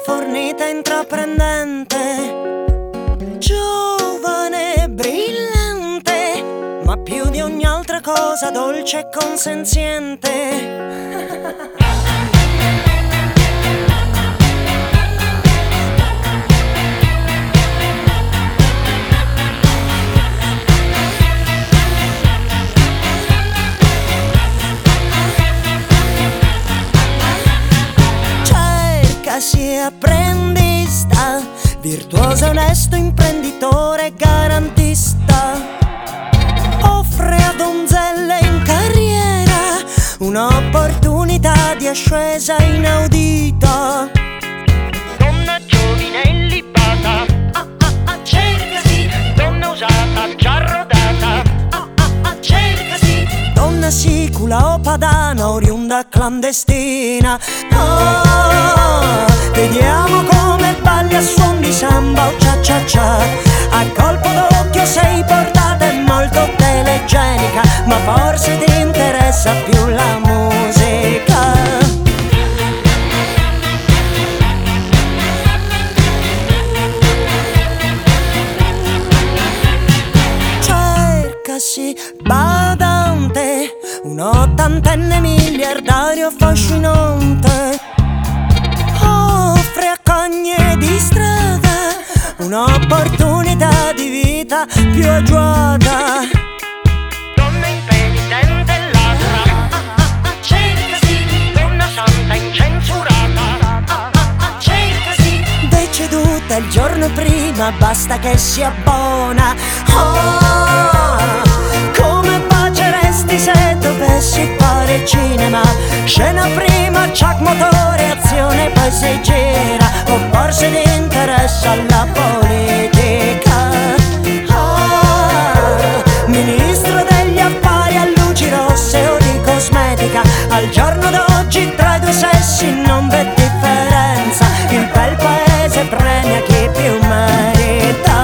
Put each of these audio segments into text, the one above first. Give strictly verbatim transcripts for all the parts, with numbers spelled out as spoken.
fornita e intraprendente, giovane e brillante, ma più di ogni altra cosa dolce e consenziente. Cercasi apprendista, virtuoso, onesto, imprenditore e garantista. Offre a donzelle in carriera un'opportunità di ascesa inaudita. Donna giovine e libata, ah ah ah, cercasi. Donna usata, già rodata, ah ah ah, cercasi. Donna sicula o padana, oriunda clandestina. Oh, vediamo come balli a suon di samba o cia cia cia. A colpo d'occhio sei portata e molto telegenica, ma forse ti interessa più la musica. Cercasi badante, un ottantenne miliardario affascinante. Offre a cogne di strada un'opportunità di vita più agiata. Donna impenitente e ladra, ah ah ah, cercasi. Donna santa incensurata, ah ah ah, cercasi. Deceduta il giorno prima, basta che sia buona. Oh, come baceresti se dovessi fare cinema? Scena prima, chuck, motore, azione, poi si gira. O forse ti interessa la politica. Oh, ministro degli affari a luci rosse o di cosmetica. Al giorno d'oggi tra i due sessi non v'è differenza. Il bel paese premia chi più merita.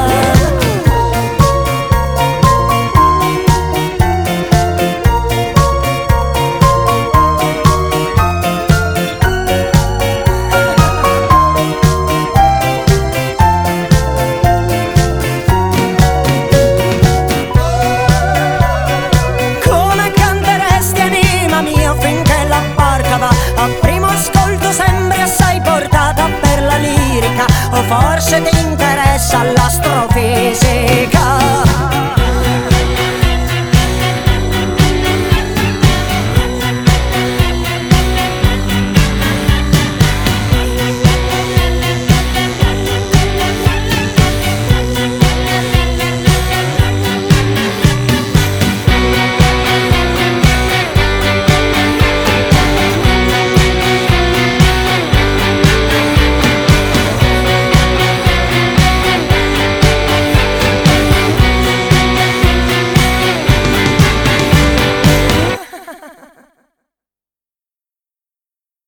A primo ascolto sembri assai portata per la lirica, o forse ti interessa l'astrofisica.